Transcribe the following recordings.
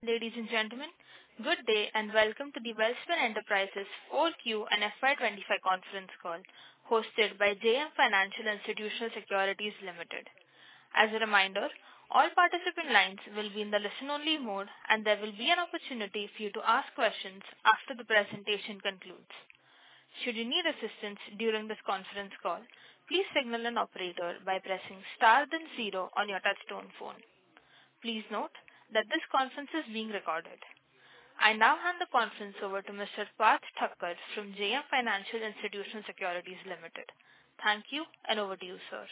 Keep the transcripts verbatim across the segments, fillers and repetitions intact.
Ladies and gentlemen, good day and welcome to the Welspun Enterprises four Q and F Y twenty-five conference call hosted by J M Financial Institutional Securities Limited. As a reminder, all participant lines will be in the listen-only mode and there will be an opportunity for you to ask questions after the presentation concludes. Should you need assistance during this conference call, please signal an operator by pressing star then zero on your touchtone phone. Please note that this conference is being recorded. I now hand the conference over to Mister Parth Thakkar from J M Financial Institutional Securities Limited. Thank you, and over to you, sir.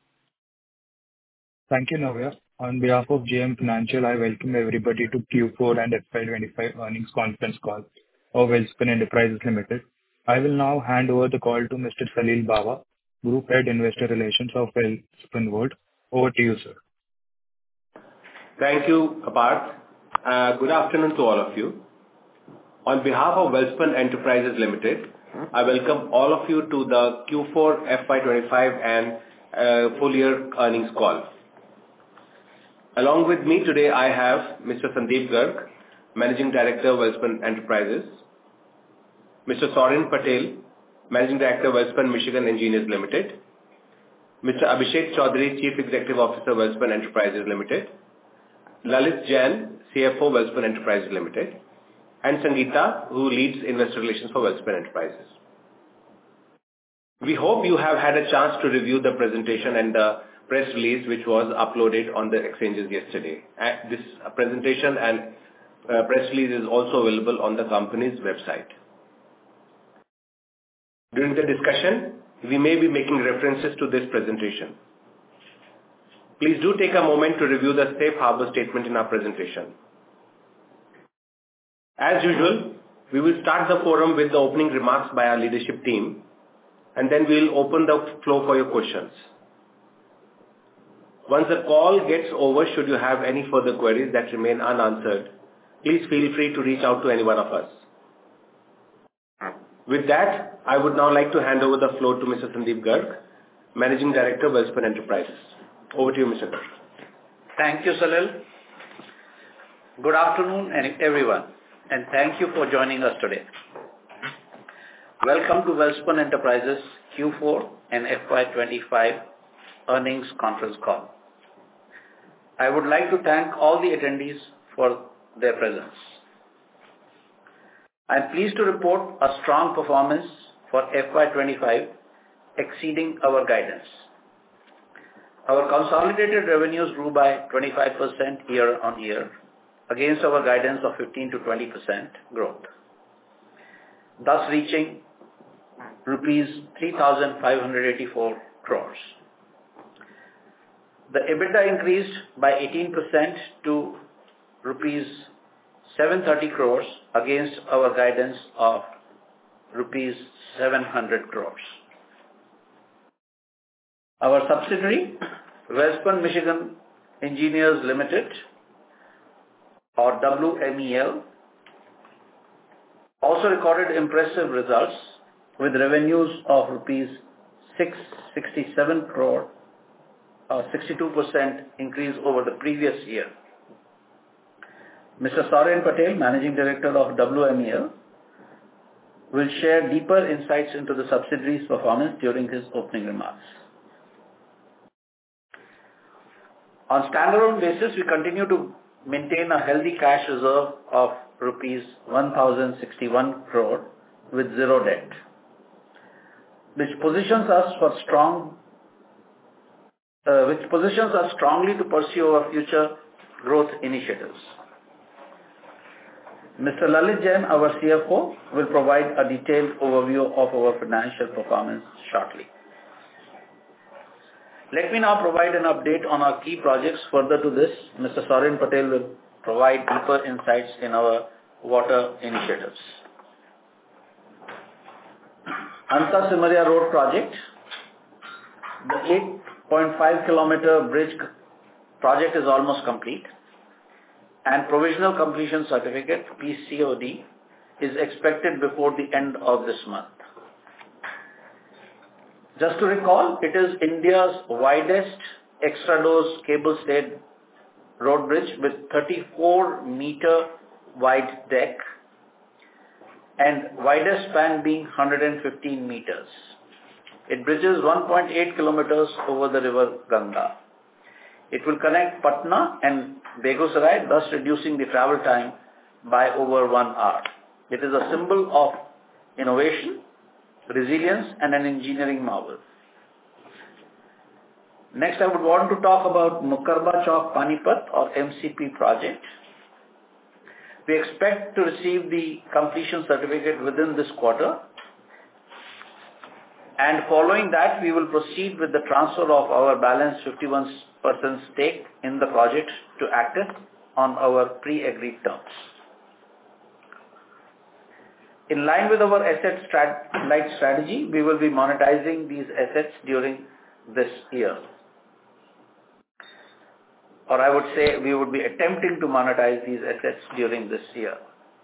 Thank you, Navya. On behalf of J M Financial, I welcome everybody to Q four and F Y twenty-five earnings conference call of Welspun Enterprises Limited. I will now hand over the call to Mister Salil Bawa, Group Head Investor Relations of Welspun World. Over to you, sir. Thank you, Parth. Uh, good afternoon to all of you. On behalf of Welspun Enterprises Limited, I welcome all of you to the Q four F Y twenty-five and uh, full year earnings call. Along with me today, I have Mister Sandeep Garg, Managing Director of Welspun Enterprises, Mister Sorin Patel, Managing Director of Welspun Michigan Engineers Limited, Mister Abhishek Chaudhary, Chief Executive Officer of Welspun Enterprises Limited, Lalit Jain, C F O, Welspun Enterprises Limited, and Sangeeta, who leads Investor Relations for Welspun Enterprises. We hope you have had a chance to review the presentation and the press release which was uploaded on the exchanges yesterday. And this presentation and uh, press release is also available on the company's website. During the discussion, we may be making references to this presentation. Please do take a moment to review the safe harbor statement in our presentation. As usual, we will start the forum with the opening remarks by our leadership team, and then we will open the floor for your questions. Once the call gets over, should you have any further queries that remain unanswered, please feel free to reach out to any one of us. With that, I would now like to hand over the floor to Mister Sandeep Garg, Managing Director of Welspun Enterprises. Over to you, Mister Garg. Thank you, Salil. Good afternoon, everyone, and thank you for joining us today. Welcome to Welspun Enterprises Q four and F Y twenty-five earnings conference call. I would like to thank all the attendees for their presence. I am pleased to report a strong performance for F Y twenty-five, exceeding our guidance. Our consolidated revenues grew by twenty-five percent year on year against our guidance of fifteen to twenty percent growth, thus reaching rupees three thousand five hundred eighty-four crores. The EBITDA increased by eighteen percent to rupees seven hundred thirty crores against our guidance of rupees seven hundred crores. Our subsidiary, Welspun Michigan Engineers Limited, or W M E L, also recorded impressive results with revenues of rupees six hundred sixty-seven crore, a sixty-two percent increase over the previous year. Mister Sorin Patel, Managing Director of W M E L, will share deeper insights into the subsidiary's performance during his opening remarks. On standalone basis, we continue to maintain a healthy cash reserve of rupees one thousand sixty-one crore with zero debt, which positions us for strong, uh, which positions us strongly to pursue our future growth initiatives. Mister Lalit Jain, our C F O, will provide a detailed overview of our financial performance shortly. Let me now provide an update on our key projects. Further to this, Mister Sorin Patel will provide deeper insights in our water initiatives. Anta Simaria Road project, the eight point five kilometer bridge project is almost complete, and provisional completion certificate P C O D is expected before the end of this month. Just to recall, it is India's widest extra-dose cable-stayed road bridge with thirty-four meter wide deck and widest span being one hundred fifteen meters. It bridges one point eight kilometers over the river Ganga. It will connect Patna and Begusarai, thus reducing the travel time by over one hour. It is a symbol of innovation, resilience, and an engineering marvel. Next, I would want to talk about Mukarba Chowk Panipat or M C P project. We expect to receive the completion certificate within this quarter, and following that, we will proceed with the transfer of our balance fifty-one percent stake in the project to Actis on our pre-agreed terms. In line with our asset strat- light strategy, we will be monetizing these assets during this year. Or I would say we would be attempting to monetize these assets during this year.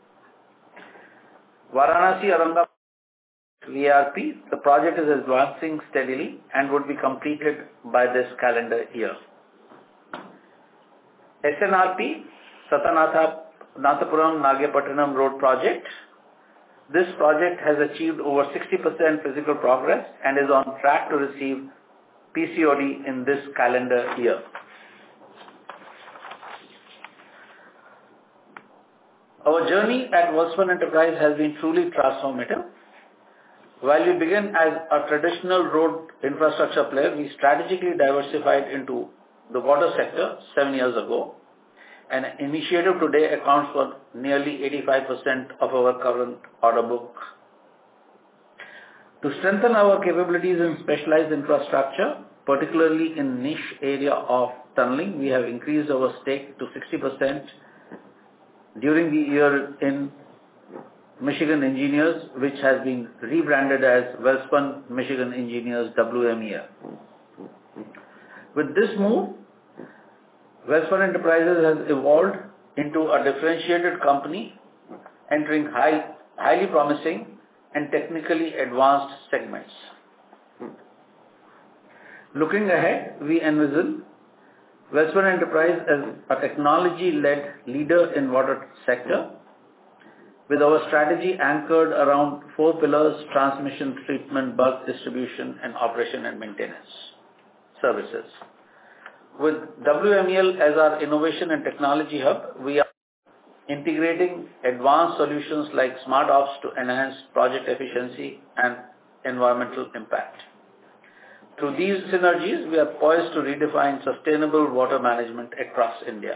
Varanasi Aurangabad V R P, the project is advancing steadily and would be completed by this calendar year. S N R P, Satanathapuram Nagapattinam Road Project. This project has achieved over sixty percent physical progress and is on track to receive P C O D in this calendar year. Our journey at Welspun Enterprise has been truly transformative. While we began as a traditional road infrastructure player, we strategically diversified into the water sector seven years ago. An initiative today accounts for nearly eighty-five percent of our current order book. To strengthen our capabilities in specialized infrastructure, particularly in niche area of tunneling, we have increased our stake to sixty percent during the year in Michigan Engineers, which has been rebranded as Welspun Michigan Engineers W M E L. With this move, Welspun Enterprises has evolved into a differentiated company entering high, highly promising and technically advanced segments. Looking ahead, we envision Welspun Enterprise as a technology-led leader in water sector with our strategy anchored around four pillars: transmission, treatment, bulk distribution, and operation and maintenance services. With W M E L as our innovation and technology hub, we are integrating advanced solutions like Smart Ops to enhance project efficiency and environmental impact. Through these synergies, we are poised to redefine sustainable water management across India.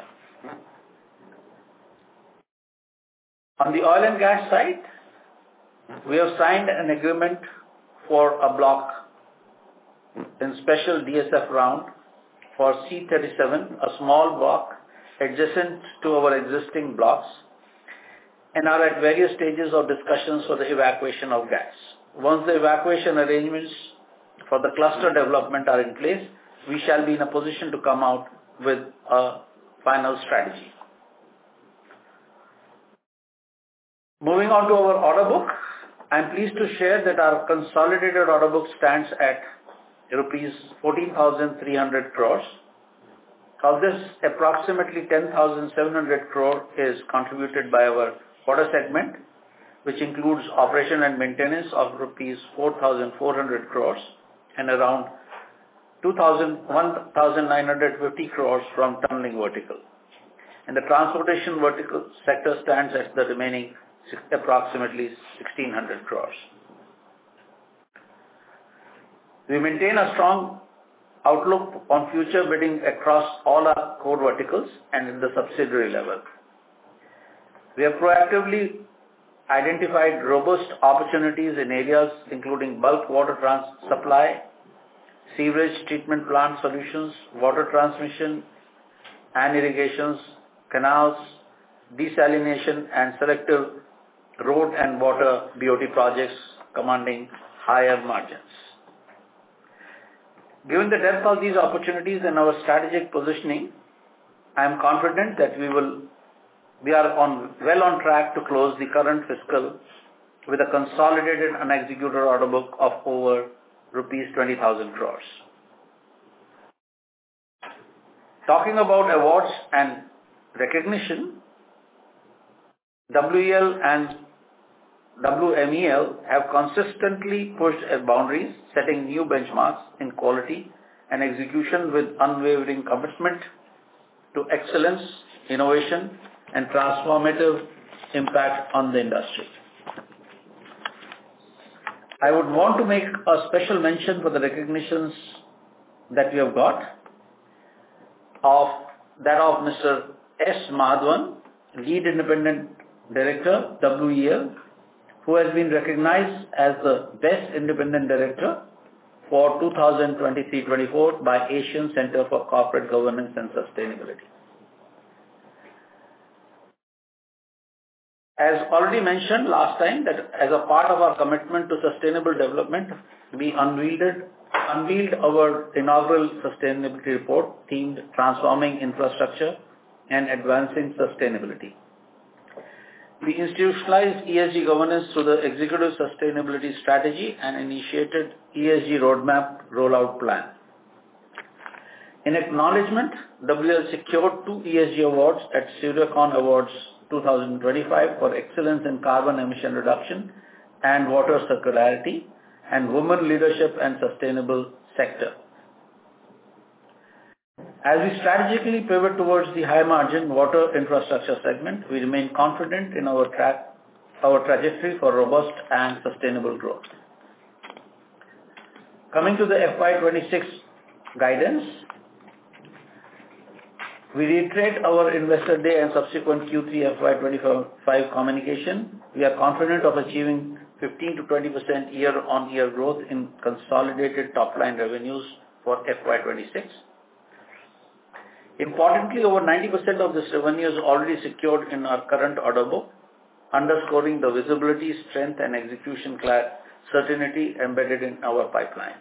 On the oil and gas side, we have signed an agreement for a block in special D S F round for C thirty-seven, a small block adjacent to our existing blocks, and are at various stages of discussions for the evacuation of gas. Once the evacuation arrangements for the cluster development are in place, we shall be in a position to come out with a final strategy. Moving on to our order book, I am pleased to share that our consolidated order book stands at rupees fourteen thousand three hundred crores. Of this, approximately ten thousand seven hundred crore is contributed by our water segment, which includes operation and maintenance of rupees four thousand four hundred crores and around one thousand nine hundred fifty crores from tunneling vertical. And the transportation vertical sector stands at the remaining approximately sixteen hundred crores. We maintain a strong outlook on future bidding across all our core verticals and in the subsidiary level. We have proactively identified robust opportunities in areas including bulk water trans supply, sewage treatment plant solutions, water transmission and irrigations, canals, desalination and selective road and water B O T projects commanding higher margins. Given the depth of these opportunities and our strategic positioning, I am confident that we will we are on well on track to close the current fiscal with a consolidated unexecuted order book of over rupees twenty thousand crores. Talking about awards and recognition, W E L and W M E L have consistently pushed boundaries, setting new benchmarks in quality and execution with unwavering commitment to excellence, innovation, and transformative impact on the industry. I would want to make a special mention for the recognitions that we have got of that of Mister S. Madhavan, Lead Independent Director, W E L, who has been recognized as the Best Independent Director for two thousand twenty-three twenty-four by Asian Center for Corporate Governance and Sustainability. As already mentioned last time, that as a part of our commitment to sustainable development, we unveiled, unveiled our inaugural sustainability report themed Transforming Infrastructure and Advancing Sustainability. We institutionalized E S G governance through the Executive Sustainability Strategy and initiated E S G Roadmap Rollout Plan. In acknowledgement, W E L secured two E S G awards at Suryakon Awards twenty twenty-five for excellence in carbon emission reduction and water circularity and women leadership and sustainable sector. As we strategically pivot towards the high margin water infrastructure segment, we remain confident in our track, our trajectory for robust and sustainable growth. Coming to the F Y twenty-six guidance, we reiterate our Investor Day and subsequent Q three F Y twenty-five communication. We are confident of achieving fifteen to twenty percent year-on-year growth in consolidated top-line revenues for F Y twenty-six. Importantly, over ninety percent of this revenue is already secured in our current order book, underscoring the visibility, strength, and execution certainty embedded in our pipeline.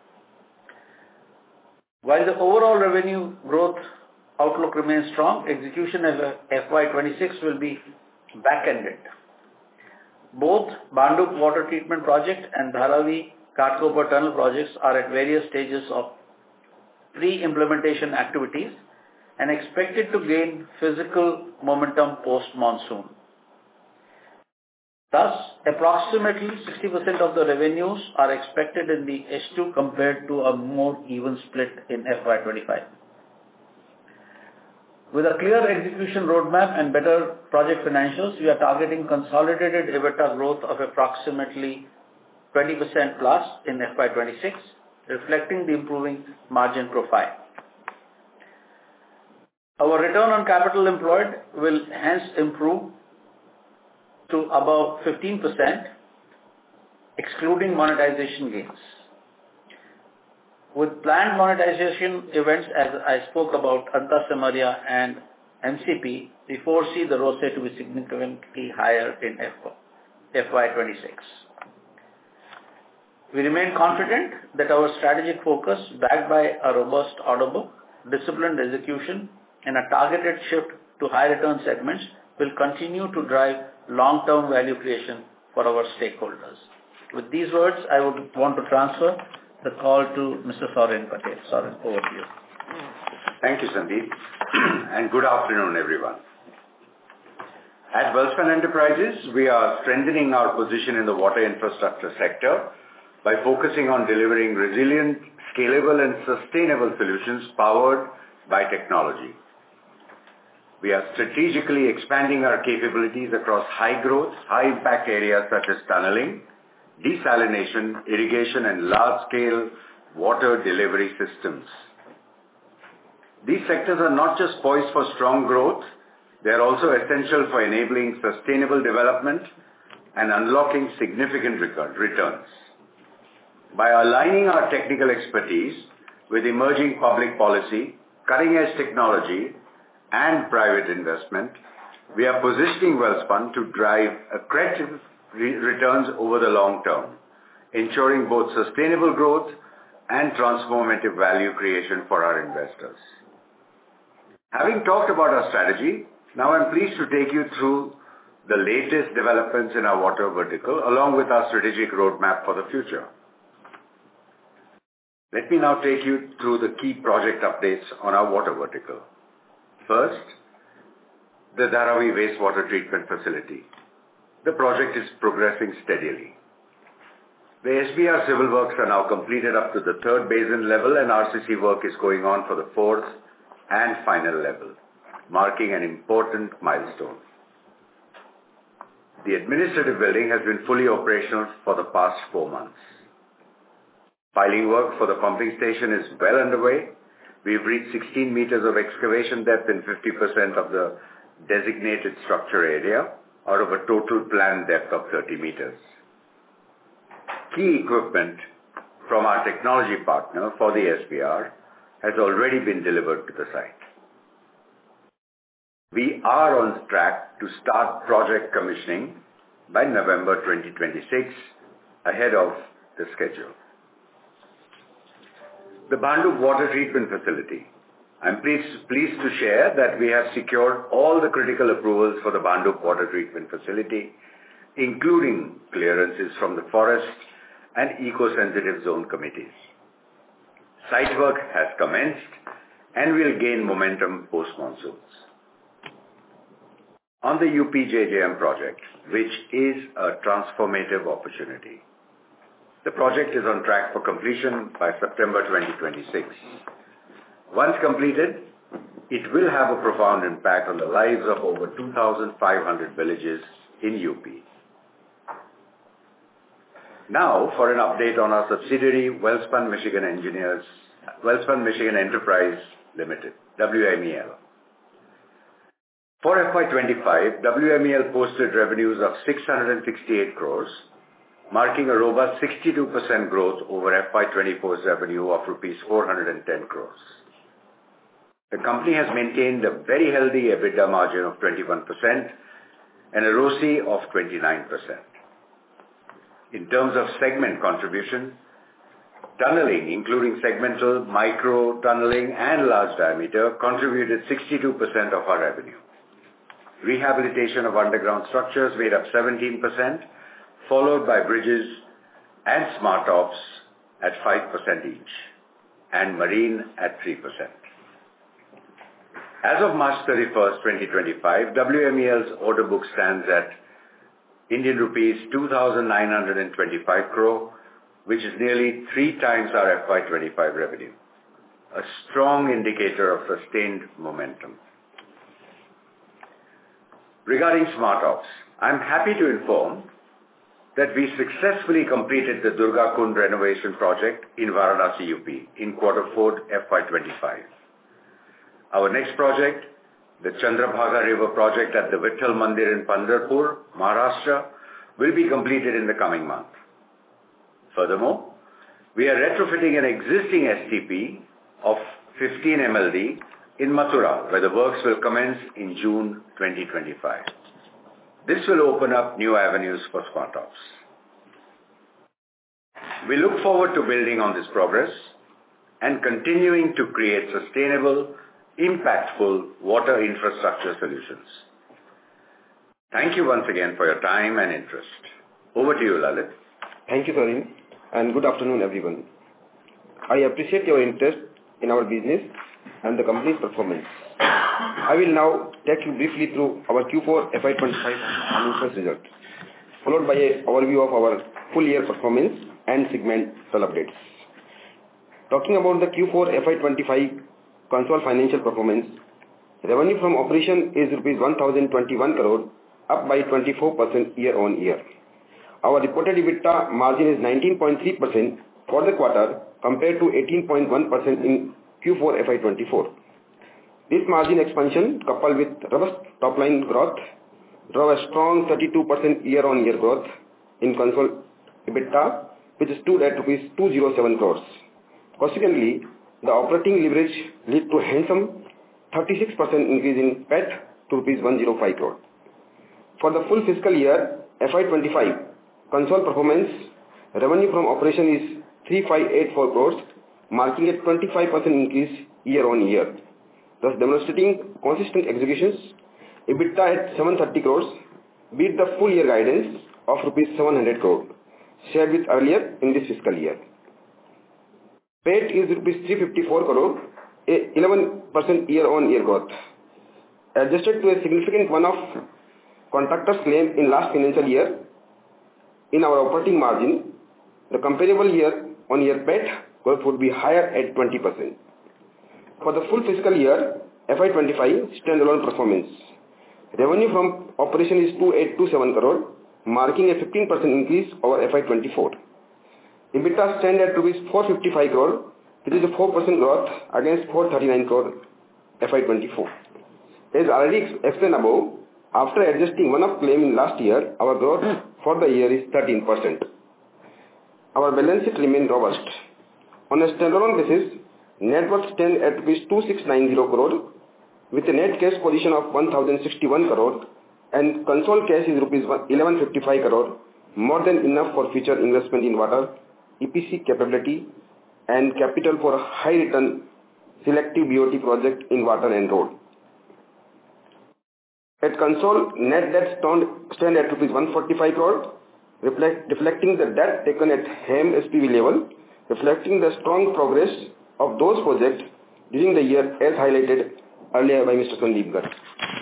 While the overall revenue growth outlook remains strong, execution of F Y twenty-six will be back-ended. Both Bhandup Water Treatment Project and Dharavi Ghatkopar Tunnel projects are at various stages of pre-implementation activities and expected to gain physical momentum post-monsoon. Thus, approximately sixty percent of the revenues are expected in the H two compared to a more even split in F Y twenty-five. With a clear execution roadmap and better project financials, we are targeting consolidated EBITDA growth of approximately twenty percent plus in F Y twenty-six, reflecting the improving margin profile. Our return on capital employed will hence improve to above fifteen percent, excluding monetization gains. With planned monetization events, as I spoke about, Anta Samaria and M C P, we foresee the R O C E to be significantly higher in F Y twenty-six. We remain confident that our strategic focus, backed by a robust order book, disciplined execution, and a targeted shift to high return segments will continue to drive long-term value creation for our stakeholders. With these words, I would want to transfer the call to Mister Soren Patel. Soren, over to you. Thank you, Sandeep, and good afternoon, everyone. At Welspun Enterprises, we are strengthening our position in the water infrastructure sector by focusing on delivering resilient, scalable, and sustainable solutions powered by technology. We are strategically expanding our capabilities across high-growth, high-impact areas such as tunneling, desalination, irrigation, and large-scale water delivery systems. These sectors are not just poised for strong growth, they are also essential for enabling sustainable development and unlocking significant returns. By aligning our technical expertise with emerging public policy, cutting-edge technology, and private investment, we are positioning Welspun to drive accretive re- returns over the long term, ensuring both sustainable growth and transformative value creation for our investors. Having talked about our strategy, now I'm pleased to take you through the latest developments in our water vertical, along with our strategic roadmap for the future. Let me now take you through the key project updates on our water vertical. First, the Dharavi Wastewater Treatment Facility. The project is progressing steadily. The S B R civil works are now completed up to the third basin level, and R C C work is going on for the fourth and final level, marking an important milestone. The administrative building has been fully operational for the past four months. Piling work for the pumping station is well underway. We've reached sixteen meters of excavation depth in fifty percent of the designated structure area, out of a total planned depth of thirty meters. Key equipment from our technology partner for the S B R has already been delivered to the site. We are on track to start project commissioning by November twenty twenty-six, ahead of the schedule. The Bhandup Water Treatment Facility. I'm pleased, pleased to share that we have secured all the critical approvals for the Bhandup Water Treatment Facility, including clearances from the Forest and Eco-Sensitive Zone Committees. Site work has commenced and will gain momentum post-monsoons. On the U P J J M project, which is a transformative opportunity, the project is on track for completion by September twenty twenty-six. Once completed, it will have a profound impact on the lives of over two thousand five hundred villages in U P. Now, for an update on our subsidiary, Welspun Michigan Engineers, Welspun Michigan Enterprise Limited, W M E L. For F Y twenty-five, W M E L posted revenues of six hundred sixty-eight crores, marking a robust sixty-two percent growth over F Y twenty-four's revenue of rupees four hundred ten crores. The company has maintained a very healthy EBITDA margin of twenty-one percent and a R O C E of twenty-nine percent. In terms of segment contribution, tunneling, including segmental, micro, tunneling and large diameter, contributed sixty-two percent of our revenue. Rehabilitation of underground structures made up seventeen percent, followed by bridges and smart ops at five percent each, and marine at three percent. As of March thirty-first, twenty twenty-five, W M E L's order book stands at Indian rupees two thousand nine hundred twenty-five crore, which is nearly three times our F Y twenty-five revenue, a strong indicator of sustained momentum. Regarding smart ops, I'm happy to inform that we successfully completed the Durga Kund renovation project in Varanasi, U P in quarter four F Y twenty-five. Our next project, the Chandrabhaga River project at the Vitthal Mandir in Pandharpur, Maharashtra, will be completed in the coming month. Furthermore, we are retrofitting an existing S T P of fifteen M L D in Mathura, where the works will commence in June twenty twenty-five. This will open up new avenues for smart ops. We look forward to building on this progress and continuing to create sustainable, impactful water infrastructure solutions. Thank you once again for your time and interest. Over to you, Lalit. Thank you, Sarin, and good afternoon, everyone. I appreciate your interest in our business and the company's performance. I will now take you briefly through our Q four F Y twenty-five financial results, followed by an overview of our full year performance and segmental updates. Talking about the Q four F Y twenty-five consolidated financial performance, revenue from operation is rupees one thousand twenty-one crore, up by twenty-four percent year on year. Our reported EBITDA margin is nineteen point three percent for the quarter compared to eighteen point one percent in Q four F Y twenty-four. This margin expansion, coupled with robust top-line growth, drove a strong thirty-two percent year-on-year growth in consolidated EBITDA, which stood at rupees two hundred seven crores. Consequently, the operating leverage led to a handsome thirty-six percent increase in P A T to rupees one hundred five crore. For the full fiscal year F Y twenty-five, consolidated performance, revenue from operation is three thousand five hundred eighty-four crores, marking a twenty-five percent increase year-on-year, thus demonstrating consistent executions. EBITDA at seven hundred thirty crores beat the full year guidance of rupees seven hundred crore, shared with earlier in this fiscal year. P A T is rupees three hundred fifty-four crore, a eleven percent year-on-year growth. Adjusted to a significant one-off contractor's claim in last financial year, in our operating margin, the comparable year-on-year P A T growth would be higher at twenty percent. For the full fiscal year, F Y twenty-five standalone performance. Revenue from operation is two thousand eight hundred twenty-seven crore, marking a fifteen percent increase over F Y twenty-four. EBITDA stand at rupees four hundred fifty-five crore, which is a four percent growth against four hundred thirty-nine crore F Y twenty-four. As already explained above, after adjusting one-off claim in last year, our growth for the year is thirteen percent. Our balance sheet remains robust. On a standalone basis, net worth stands at rupees two thousand six hundred ninety crore, with a net cash position of one thousand sixty-one crore, and consolidated cash is rupees eleven fifty-five crore, more than enough for future investment in water, E P C capability, and capital for high return selective B O T project in water and road. At console, net debt stand at rupees one hundred forty-five crore, reflect, reflecting the debt taken at H A M S P V level, reflecting the strong progress of those projects during the year as highlighted earlier by Mister Sandeep Garg.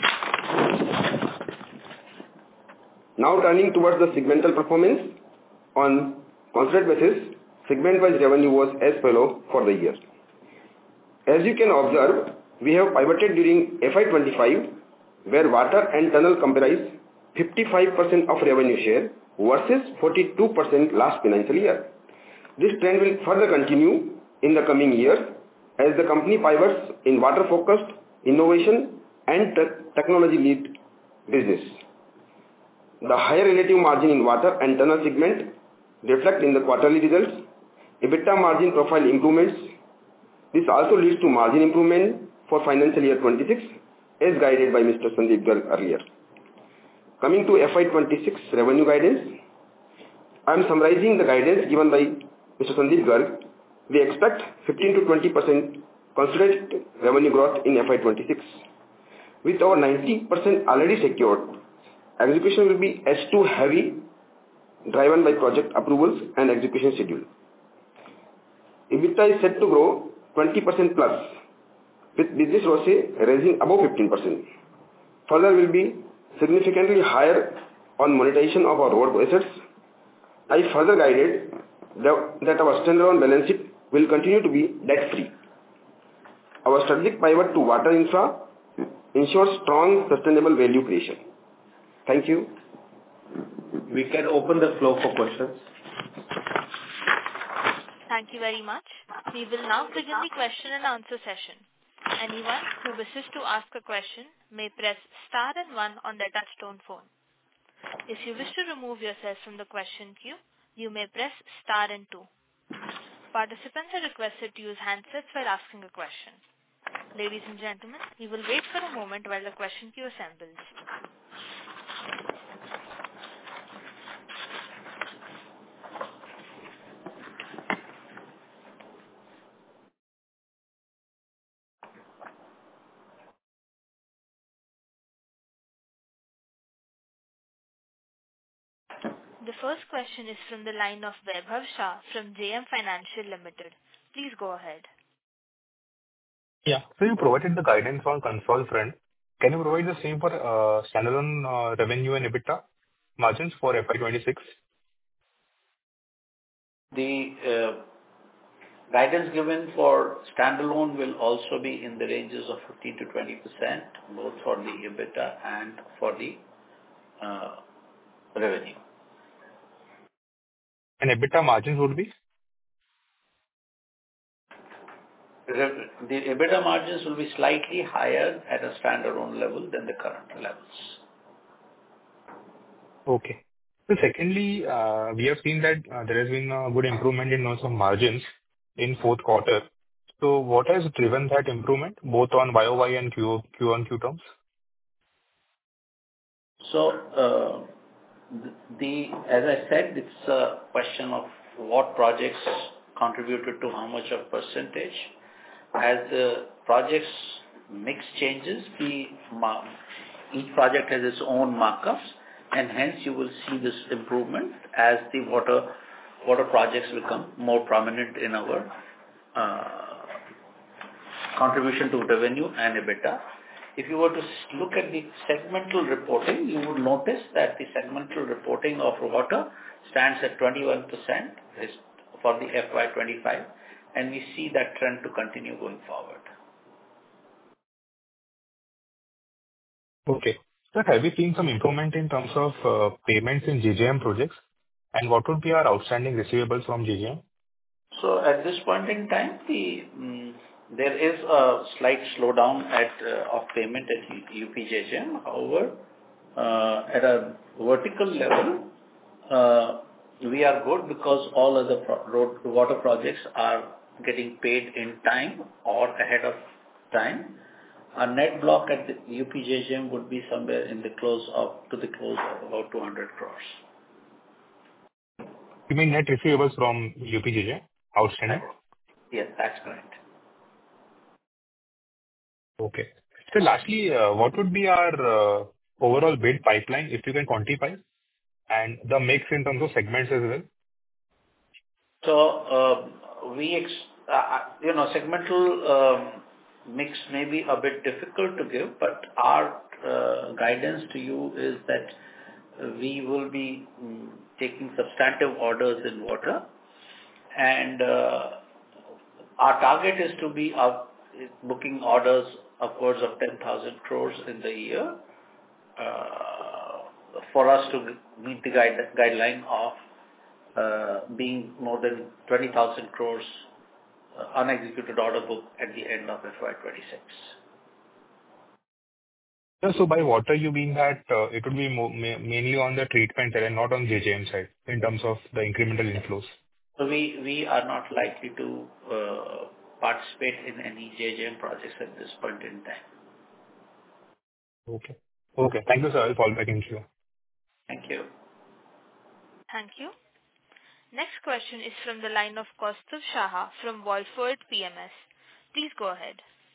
Now turning towards the segmental performance. On consolidated basis, segment-wise revenue was as follows for the year. As you can observe, we have pivoted during F Y twenty-five, where water and tunnel comprise fifty-five percent of revenue share versus forty-two percent last financial year. This trend will further continue in the coming year as the company pivots in water-focused, innovation and te technology-led business. The higher relative margin in water and tunnel segment reflect in the quarterly results. EBITDA margin profile improvements. This also leads to margin improvement for financial year twenty-six as guided by Mister Sandeep Garg earlier. Coming to F Y twenty-six revenue guidance, I am summarizing the guidance given by Mister Sandeep Garg. We expect fifteen to twenty percent consolidated revenue growth in F Y twenty-six. With our ninety percent already secured, execution will be H two heavy, driven by project approvals and execution schedule. EBITDA is set to grow twenty percent plus, with business R O C E rising above fifteen percent. Further will be significantly higher on monetization of our road assets. I further guided that our standalone balance sheet will continue to be debt-free. Our strategic pivot to water infra ensures strong sustainable value creation. Thank you. We can open the floor for questions. Thank you very much. We will now begin the question and answer session. Anyone who wishes to ask a question may press star and one on their touchtone phone. If you wish to remove yourself from the question queue, you may press star and two. Participants are requested to use handsets while asking a question. Ladies and gentlemen, we will wait for a moment while the question queue assembles. The first question is from the line of Vaibhav Shah from J M Financial Limited. Please go ahead. Yeah. So you provided the guidance on console front. Can you provide the same for uh, standalone uh, revenue and EBITDA margins for F Y twenty-six? The uh, guidance given for standalone will also be in the ranges of fifteen to twenty percent, both for the EBITDA and for the uh, revenue. And EBITDA margins would be? The EBITDA margins will be slightly higher at a standalone level than the current levels. Okay. So secondly, uh, we have seen that uh, there has been a good improvement in terms of margins in fourth quarter. So what has driven that improvement, both on Y O Y and Q on Q terms? So, uh, the as I said, it's a question of what projects contributed to how much of percentage. As the projects mix changes, the each project has its own markups, and hence you will see this improvement as the water water projects become more prominent in our uh, contribution to revenue and EBITDA. If you were to look at the segmental reporting, you would notice that the segmental reporting of water stands at twenty-one percent for the F Y twenty-five, and we see that trend to continue going forward. Okay. Sir, have you seen some improvement in terms of uh, payments in J J M projects? And what would be our outstanding receivables from J J M? So at this point in time, the mm, there is a slight slowdown at uh, of payment at U P J J M. However, uh, at a vertical level, uh, we are good because all other pro- road water projects are getting paid in time or ahead of time. Our net block at the U P J J M would be somewhere in the close of to the close of about two hundred crores. You mean net receivables from U P J J outstanding? Yes, that's correct. Okay. So lastly, uh, what would be our uh, overall bid pipeline, if you can quantify, and the mix in terms of segments as well? So, uh, we, ex- uh, you know, segmental um, mix may be a bit difficult to give, but our uh, guidance to you is that uh, we will be mm, taking substantive orders in water, and uh, our target is to be up, booking orders upwards of ten thousand crores in the year, uh, for us to meet the guide, guideline of uh, being more than twenty thousand crores uh, unexecuted order book at the end of F Y twenty-six. Yeah, so by water, you mean that uh, it would be mo- ma- mainly on the treatment side and not on J J M side in terms of the incremental inflows? So we, we are not likely to uh, participate in any J J M projects at this point in time. Okay. Okay. Thank you, sir. I'll fall back in queue. Thank you. Thank you. Next question is from the line of Kaustav Shah from Wolford P M S. Please go ahead.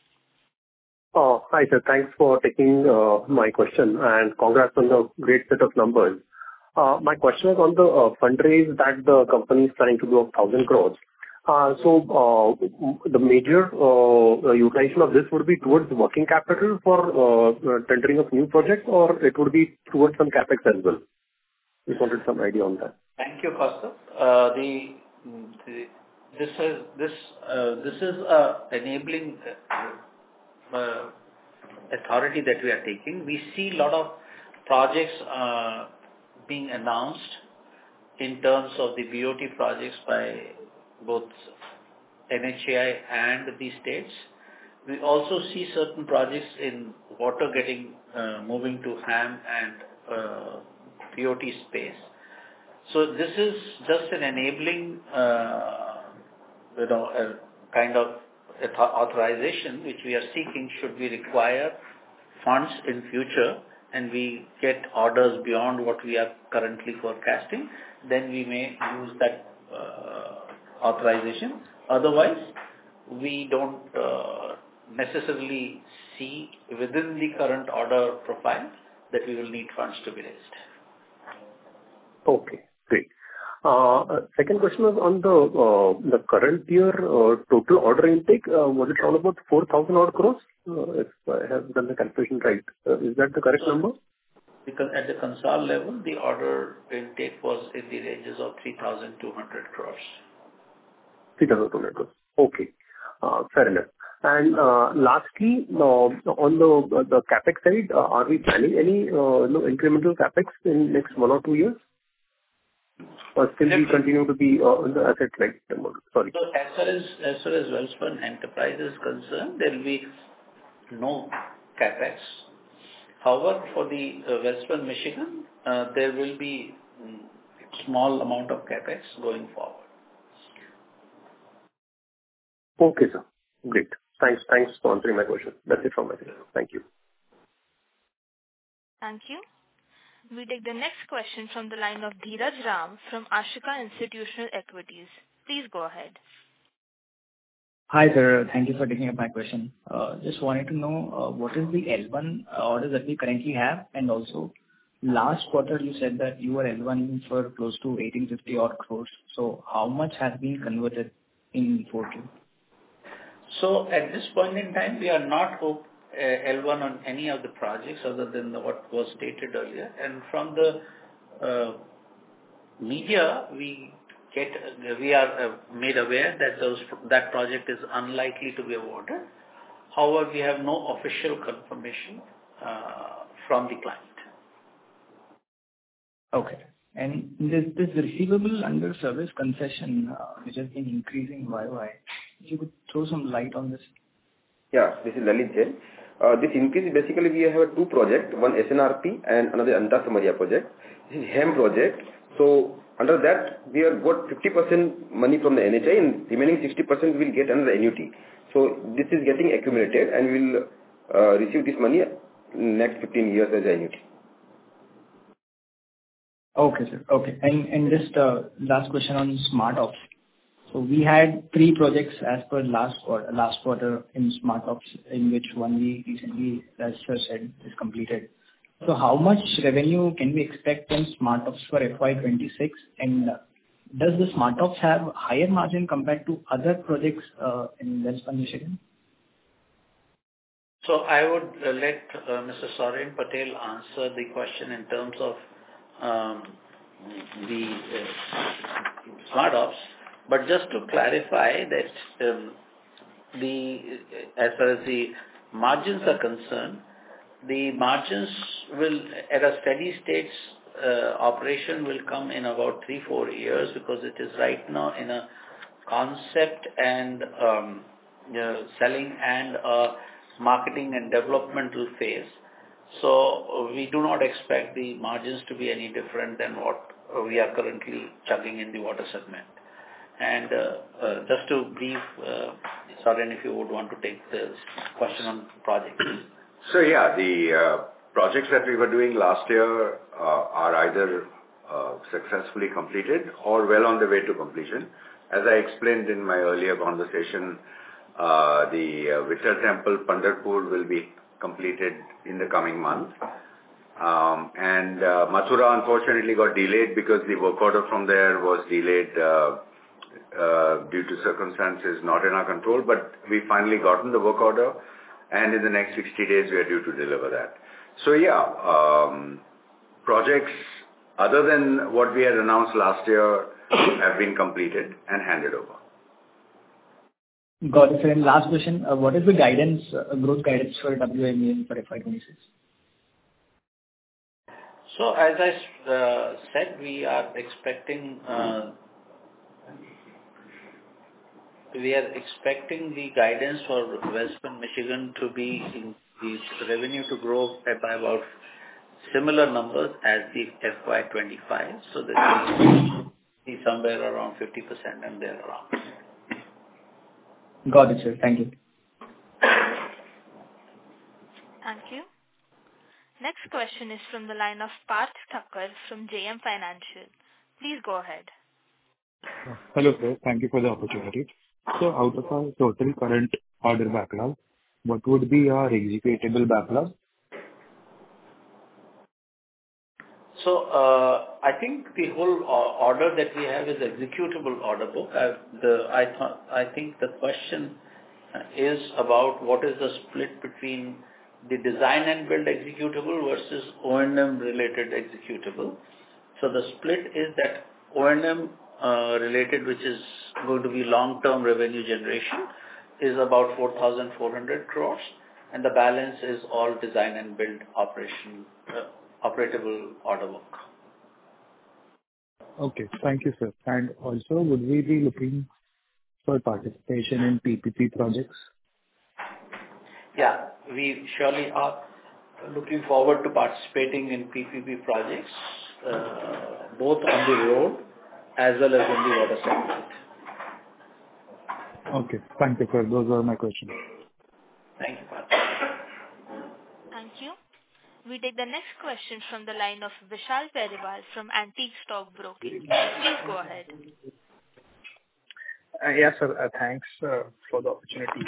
Uh, Hi, sir. Thanks for taking uh, my question, and congrats on the great set of numbers. Uh, My question is on the uh, fundraise that the company is planning to do of one thousand crores. Uh, So, uh, m- the major uh, utilization of this would be towards working capital for uh, uh, tendering of new projects, or it would be towards some CapEx as well? Just wanted some idea on that. Thank you, Kaustav. Uh, the, the this is this uh, this is a enabling uh, uh, authority that we are taking. We see a lot of projects uh, being announced in terms of the B O T projects by both N H A I and the states. We also see certain projects in water getting uh, moving to HAM and uh, B O T space. So this is just an enabling, uh, you know, a kind of authorization which we are seeking should we require funds in future and we get orders beyond what we are currently forecasting, then we may use that uh, authorization. Otherwise, we don't uh, necessarily see within the current order profile that we will need funds to be raised. Okay, great. Uh, uh, Second question was on the uh, the current year uh, total order intake. Uh, Was it around about four thousand odd crores? Uh, If I have done the calculation right. Uh, Is that the correct number? Because at the console level, the order intake was in the ranges of three thousand two hundred crores. three thousand two hundred crores. Okay. Uh, Fair enough. And uh, lastly, uh, on the the CapEx side, uh, are we planning any uh, you know, incremental CapEx in next one or two years? Or still we continue to be uh, in the asset light model? Sorry. So as far as as far as Welspun Enterprise is concerned, there will be no CapEx. However, for the uh, Welspun Michigan, uh, there will be mm, small amount of CapEx going forward. Okay, sir. Great. Thanks. Thanks for answering my question. That's it from my side. Thank you. Thank you. We take the next question from the line of Dheeraj Ram from Ashika Institutional Equities. Please go ahead. Hi, sir. Thank you for taking up my question. Uh, Just wanted to know uh, what is the L one orders that we currently have, and also last quarter you said that you were L one for close to eighteen fifty odd crores. So how much has been converted in four Q? So at this point in time, we are not op- uh, L one on any of the projects other than the, what was stated earlier. And from the uh, media, we get we are uh, made aware that those that project is unlikely to be awarded. However, we have no official confirmation uh, from the client. Okay. And this this receivable under service concession, uh, which has been increasing Y O Y, if you could throw some light on this. Yeah, this is Lalit Jain. Uh, This increase, basically, we have two projects, one S N R P and another Anta Samaria project. This is H E M project. So under that, we have got fifty percent money from the N H I, and remaining sixty percent we will get under the annuity. So this is getting accumulated, and we will uh, receive this money in next fifteen years as annuity. Okay, sir. Okay. And and just uh, last question on Smart Ops. So we had three projects as per last quarter, last quarter in Smart Ops, in which one we recently, as sir said, is completed. So how much revenue can we expect in Smart Ops for F Y twenty-six? And uh, does the Smart Ops have higher margin compared to other projects uh, in Welspun, Michigan? So I would uh, let uh, Mister Soren Patel answer the question in terms of um, the uh, Smart Ops. But just to clarify that um, the as far as the margins are concerned, the margins will, at a steady state uh, operation, will come in about three, four years because it is right now in a concept and um, you know, selling and uh, marketing and developmental phase. So we do not expect the margins to be any different than what we are currently chugging in the water segment. And uh, uh, just to brief, uh, Soren, if you would want to take this question on projects. So yeah, the uh, projects that we were doing last year uh, are either uh, successfully completed or well on the way to completion. As I explained in my earlier conversation, uh, the uh, Vittal Temple, Pandharpur will be completed in the coming month. Um, and uh, Mathura unfortunately got delayed because the work order from there was delayed uh, uh, due to circumstances not in our control, but we finally gotten the work order, and in the next sixty days we are due to deliver that. So yeah, um, projects other than what we had announced last year have been completed and handed over. Got it, sir. And last question, uh, what is the guidance, uh, growth guidance for W M E for F Y twenty-six? So as I uh, said, we are expecting uh, we are expecting the guidance for Welspun, Michigan to be in the revenue to grow by about similar numbers as the F Y twenty-five. So that will be somewhere around fifty percent and there around. Got it, sir. Thank you. Thank you. Next question is from the line of Parth Thakkar from J M Financial. Please go ahead. Hello, sir. Thank you for the opportunity. So out of our total current order backlog, what would be our executable backlog? So uh, I think the whole uh, order that we have is executable order book. I, the, I, th- I think the question is about what is the split between the design and build executable versus O and M related executable. So the split is that O and M uh, related, which is going to be long-term revenue generation, is about four thousand four hundred crores, and the balance is all design and build operation, uh, operatable order book. Okay. Thank you, sir. And also, would we be looking for participation in P P P projects? Yeah, we surely are looking forward to participating in P P P projects, uh, both on the road as well as in the water segment. Okay. Thank you, sir. Those are my questions. Thank you, Parth. Thank you. We take the next question from the line of Vishal Periwal from Antique Stock Broking. Please go ahead. Uh, yes, sir. Uh, thanks uh, for the opportunity.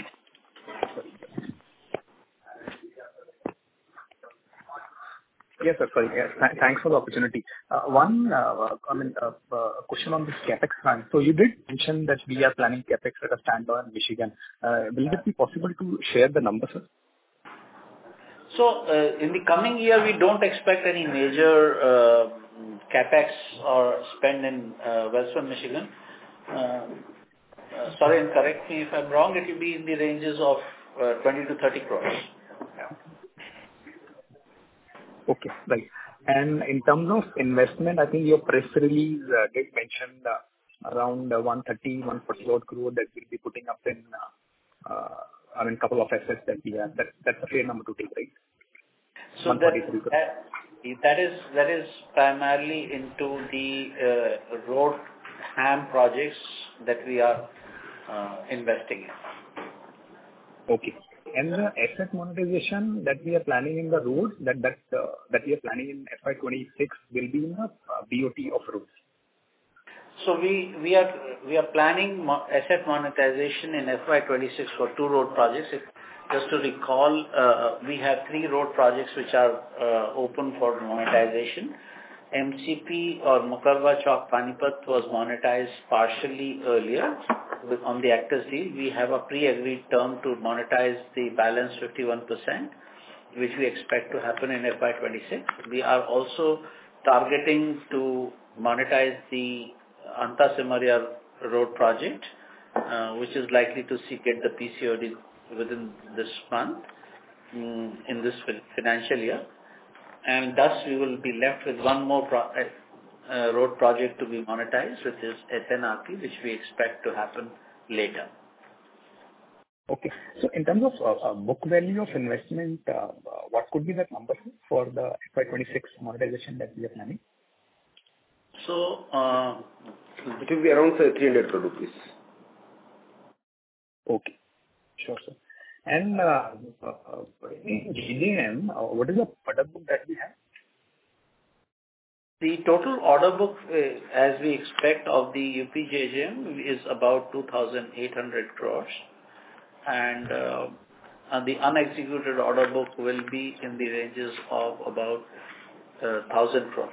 Yes, sir. Sorry. Yes, th- thanks for the opportunity. Uh, One, uh, I mean, uh, uh, question on this CapEx front. So you did mention that we are planning CapEx at a standalone in Michigan. Uh, Will it be possible to share the number, sir? So, uh, in the coming year, we don't expect any major uh, CapEx or spend in uh, Welspun, Michigan. Uh, uh, Sorry, and correct me if I'm wrong, it will be in the ranges of uh, twenty to thirty crores. Okay, right. And in terms of investment, I think your press release uh, did mention uh, around uh, one thirty, one forty odd crore that we'll be putting up in, uh, uh, I mean, couple of assets that we have. That, that's a fair number to take, right? So that that that is that is primarily into the uh, road HAM projects that we are uh, investing in. Okay. And the asset monetization that we are planning in the roads, that that uh, that we are planning in F Y twenty-six will be in the uh, B O T of roads. So we we are we are planning mo- asset monetization in F Y twenty-six for two road projects. If, just to recall, uh, we have three road projects which are uh, open for monetization. M C P or Mukarwa Chowk Panipat was monetized partially earlier with, on the actors deal. We have a pre-agreed term to monetize the balance fifty-one percent, which we expect to happen in F Y twenty-six. We are also targeting to monetize the Anta Simaria road project, uh, which is likely to see get the P C O D within this month, um, in this financial year. And thus we will be left with one more pro- uh, road project to be monetized, which is S N R P, which we expect to happen later. Okay. So in terms of uh, uh, book value of investment, uh, uh, what could be that number for the F Y twenty-six monetization that we are planning? So, uh, it will be around say, three hundred crore rupees. Okay. Sure, sir. And uh, uh, in J J M, uh, what is the order book that we have? the total order book, uh, as we expect of the U P J J M, is about two thousand eight hundred crores. And uh, and the unexecuted order book will be in the ranges of about uh, one thousand crores.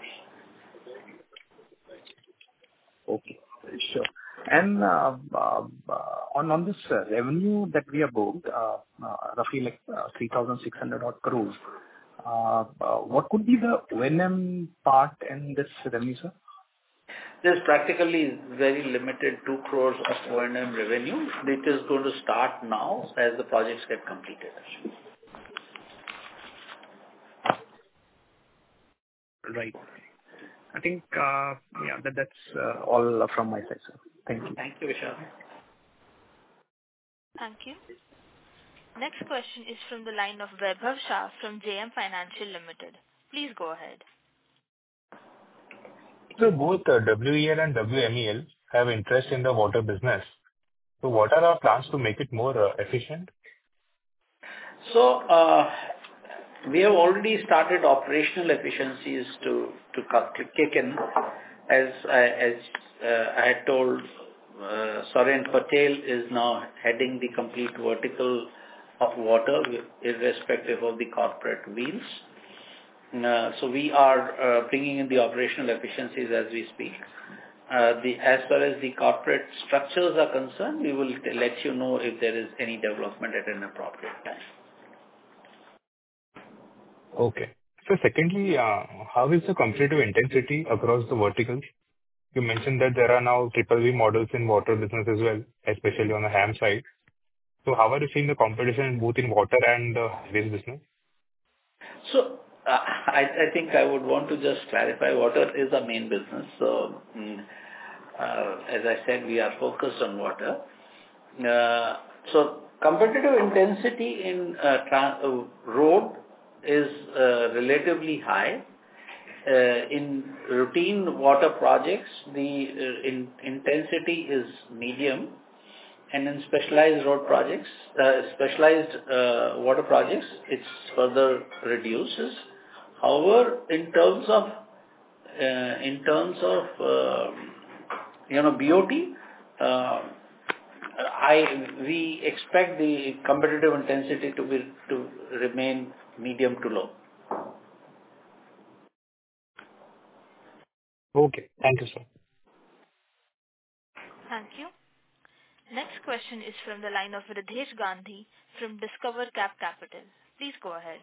Okay, sure. And uh, uh, on on this uh, revenue that we have booked, uh, uh, roughly like uh, three thousand six hundred odd crores, uh, uh, what could be the O and M part in this revenue, sir? There's practically very limited two crores of O and M revenue. It is going to start now as the projects get completed. Right. I think, uh, yeah, that, that's uh, all from my side, sir. Thank you. Thank you, Vishal. Thank you. Next question is from the line of Vaibhav Shah from J M Financial Limited. Please go ahead. So both uh, W E L and W M E L have interest in the water business. So what are our plans to make it more uh, efficient? So, uh, we have already started operational efficiencies to to, cut, to kick in. As I, as uh, I had told, uh, Soren Patel is now heading the complete vertical of water, irrespective of the corporate wheels. Uh, so we are uh, bringing in the operational efficiencies as we speak. Uh, the as far as the corporate structures are concerned, we will t- let you know if there is any development at an appropriate time. Okay. So secondly, uh, how is the competitive intensity across the verticals? You mentioned that there are now triple V models in water business as well, especially on the HAM side. So how are you seeing the competition both in water and the highways business? So, uh, I, I think I would want to just clarify, water is our main business. So, mm, uh, as I said, we are focused on water. Uh, so, competitive intensity in uh, tra- uh, road is uh, relatively high. Uh, in routine water projects, the uh, in, intensity is medium. And in specialized road projects, uh, specialized uh, water projects, it's further reduces. However, in terms of uh, in terms of uh, you know B O T, uh, I we expect the competitive intensity to be to remain medium to low. Okay. Thank you, sir. Thank you. Next question is from the line of Ridhesh Gandhi from Discover Cap Capital. Please go ahead.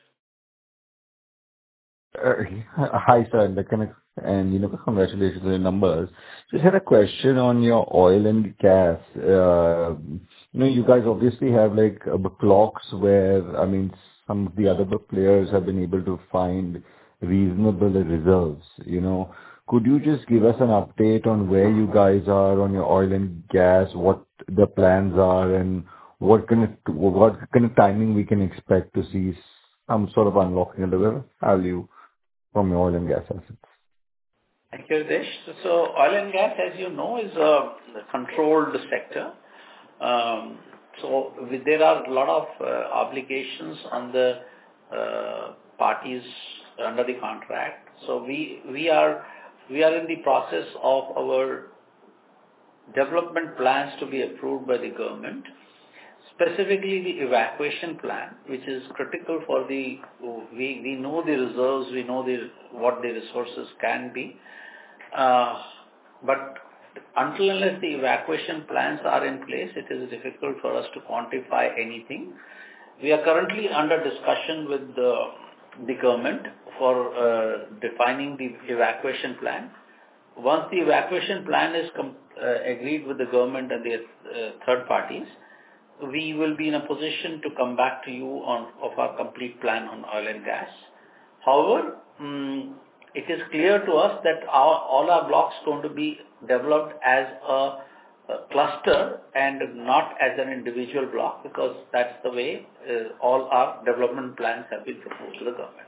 Uh, Hi, sir. The connect- And, you know, congratulations on the numbers. Just had a question on your oil and gas. Uh, You know, you guys obviously have, like, uh, blocks where, I mean, some of the other players have been able to find reasonable reserves, you know. Could you just give us an update on where you guys are on your oil and gas, what the plans are, and what kind of, what kind of timing we can expect to see some sort of unlocking of the value from your oil and gas assets? Thank you, Ritesh. So oil and gas, as you know, is a controlled sector. Um, So with- there are a lot of uh, obligations on the uh, parties under the contract. So we we are we are in the process of our development plans to be approved by the government, specifically the evacuation plan, which is critical for the, we, we know the reserves, we know the, what the resources can be, uh, but until unless the evacuation plans are in place, it is difficult for us to quantify anything. We are currently under discussion with the, the government for uh, defining the evacuation plan. Once the evacuation plan is com- uh, agreed with the government and the uh, third parties, we will be in a position to come back to you on of our complete plan on oil and gas. However, um, it is clear to us that our, all our blocks going to be developed as a, a cluster and not as an individual block, because that's the way uh, all our development plans have been proposed to the government.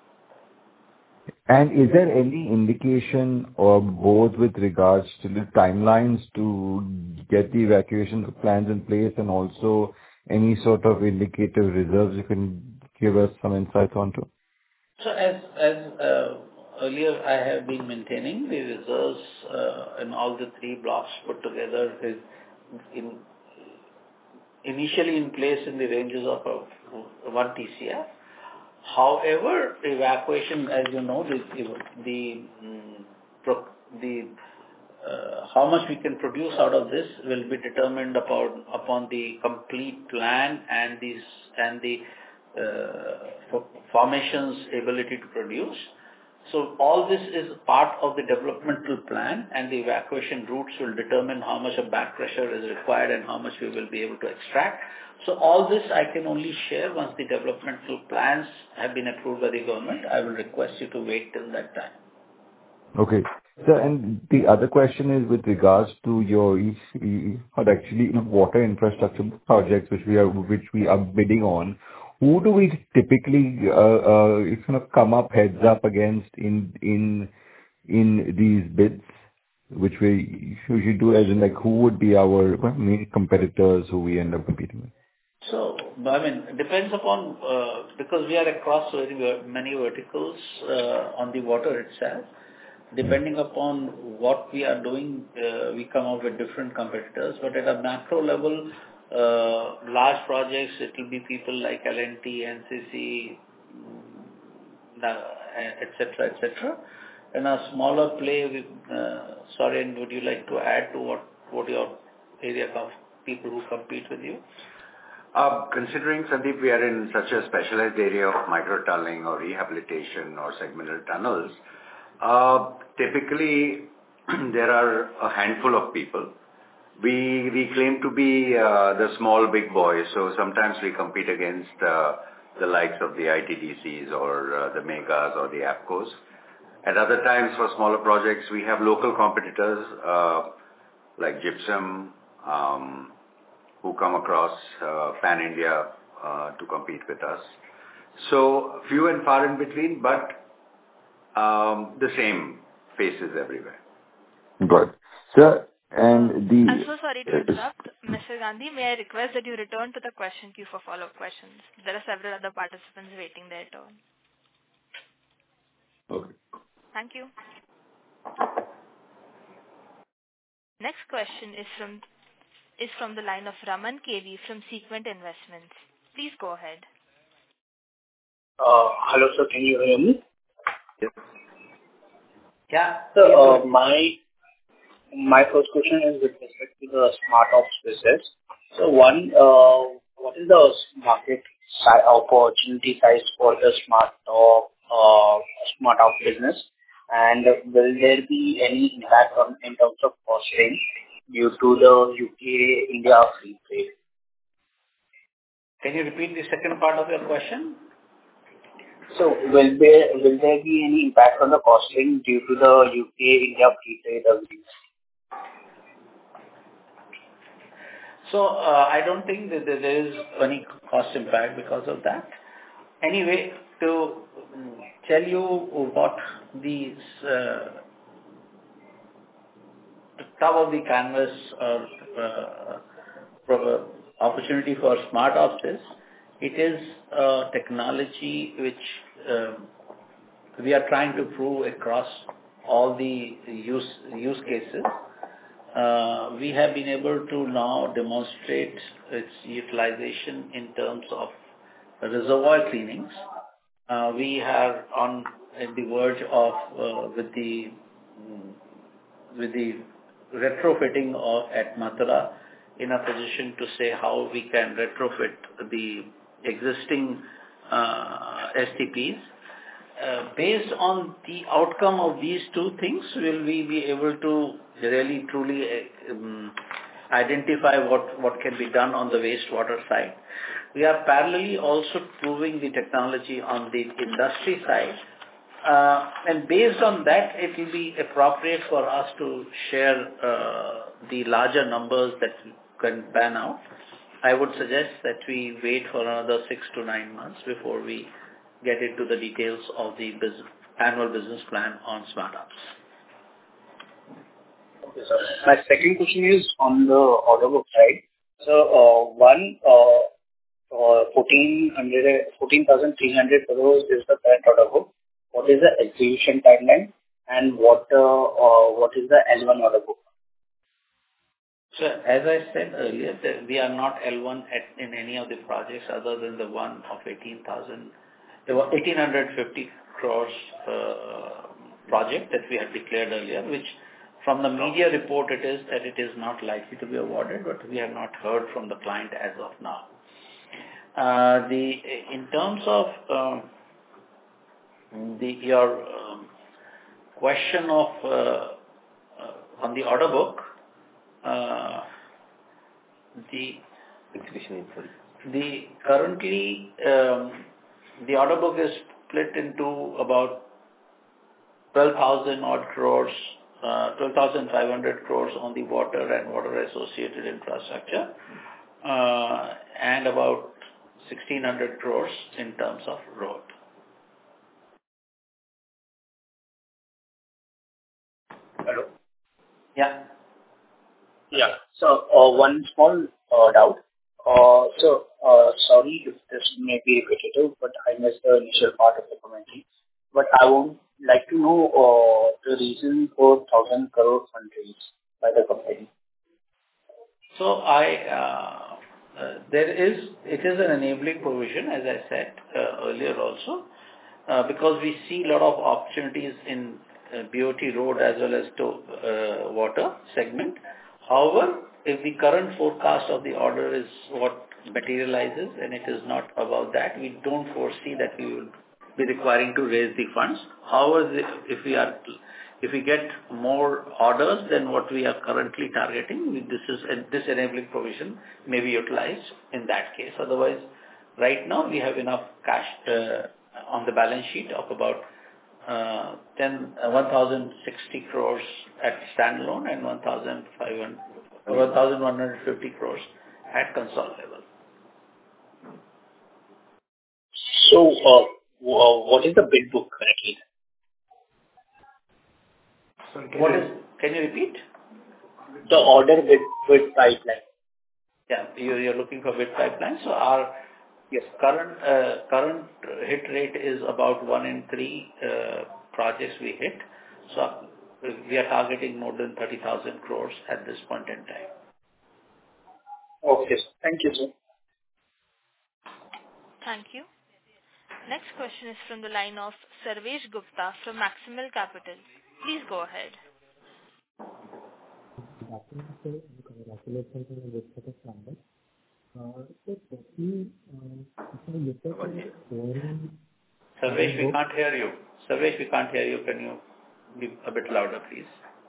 And is there any indication or both with regards to the timelines to get the evacuation plans in place, and also any sort of indicative reserves you can give us some insights onto? So as as uh, earlier I have been maintaining, the reserves uh, in all the three blocks put together is in initially in place in the ranges of uh, one T C F. However, evacuation, as you know, the the mm, pro, the uh, how much we can produce out of this will be determined upon upon the complete plan and these and the uh, formation's ability to produce. So all this is part of the developmental plan, and the evacuation routes will determine how much of back pressure is required and how much we will be able to extract. So all this I can only share once the developmental plans have been approved by the government. I will request you to wait till that time. Okay. So, and the other question is with regards to your, or actually, you know, water infrastructure projects which we are, which we are bidding on. Who do we typically, uh, uh, kind of come up heads up against in, in, in these bids, which we usually do, as in, like, who would be our main competitors who we end up competing with? So, I mean, it depends upon, uh, because we are across very ver- many verticals uh, on the water itself. Depending upon what we are doing, uh, we come up with different competitors. But at a macro level, uh, large projects, it will be people like L and T, N C C, et cetera, et cetera. And a smaller play, with, uh, sorry, would you like to add to what, what your area of people who compete with you? Uh, considering, Sandeep, we are in such a specialized area of micro-tunneling or rehabilitation or segmental tunnels, uh, typically there are a handful of people. We, we claim to be uh, the small big boys, so sometimes we compete against uh, the likes of the I T D Cs or uh, the megas or the APCOs. At other times, for smaller projects, we have local competitors uh, like Gypsum, um, who come across uh, pan-India uh, to compete with us. So few and far in between, but um, the same faces everywhere. Good. Sir, and the... I'm so sorry to interrupt. Mister Gandhi, may I request that you return to the question queue for follow-up questions? There are several other participants waiting their turn. Okay. Thank you. Next question is from is from the line of Raman K V from Sequent Investments. Please go ahead. Uh, hello, sir. Can you hear me? Yes. Yeah. So, uh, my my first question is with respect to the Smart Ops business. So, one, uh, what is the market si- opportunity size for the Smart Op, uh, Smart Ops business? And will there be any impact on in terms of costing due to the U K India free trade? Can you repeat the second part of your question? So will there will there be any impact on the costing due to the U K India free trade agreement? So uh, I don't think that there is any cost impact because of that. Anyway, to mm, tell you what the uh, top of the canvas or uh, pro- opportunity for Smart Ops is, it is a technology which uh, we are trying to prove across all the use use cases. Uh, we have been able to now demonstrate its utilization in terms of reservoir cleanings. Uh, we are on at the verge of uh, with the mm, with the retrofitting of at Mathura in a position to say how we can retrofit the existing uh, S T Ps. Uh, based on the outcome of these two things, will we be able to really truly uh, um, identify what, what can be done on the wastewater side. We are parallelly also proving the technology on the industry side. Uh, and based on that, it will be appropriate for us to share uh, the larger numbers that can pan out. I would suggest that we wait for another six to nine months before we get into the details of the business, annual business plan on Smart Ops. Okay, sir. My second question is on the order book side. So, uh, one, uh, uh, fourteen thousand three hundred crores is the current order book. What is the execution timeline, and what uh, uh, what is the L one order book? So, as I said earlier, that we are not L one at, in any of the projects other than the one of eighteen thousand, eighteen fifty crores uh, project that we had declared earlier, which from the media report it is that it is not likely to be awarded, but we have not heard from the client as of now. Uh, the in terms of uh, the your um, question of uh, uh, on the order book, uh, the the currently um, the order book is split into about twelve thousand odd crores, uh, twelve thousand five hundred crores on the water and water associated infrastructure, uh, and about sixteen hundred crores in terms of road. Hello? Yeah. Yeah. So, uh, one small uh, doubt. Uh, So, uh, sorry if this may be repetitive, but I missed the initial part of the commentary. But I would like to know uh, the reason for one thousand crore fundraise by the company. So I, uh, uh, there is, it is an enabling provision, as I said uh, earlier also, uh, because we see a lot of opportunities in uh, B O T road as well as to uh, water segment. However, if the current forecast of the order is what materializes and it is not above that, we don't foresee that we will be requiring to raise the funds. However, the- if we are, if we get more orders than what we are currently targeting, we- this is this enabling provision may be utilized in that case. Otherwise, right now we have enough cash uh, on the balance sheet of about uh, ten, uh, one thousand sixty crores at standalone and one thousand five hundred, one thousand one hundred fifty crores at console level. So, uh, w- what is the bid book currently? What is? Can you repeat? The order bid bid pipeline. Yeah, you- you're looking for bid pipeline. So our Yes. current uh, current hit rate is about one in three uh, projects we hit. So we are targeting more than thirty thousand crores at this point in time. Okay, sir. Thank you, sir. Thank you. Next question is from the line of Sarvesh Gupta from Maximal Capital. Please go ahead. Good afternoon, sir, and congratulations on the good set of numbers. Uh, So firstly, uh, if I look at the overall Sarvesh, we can't hear you. Sarvesh, we can't hear you. Can you be a bit louder, please?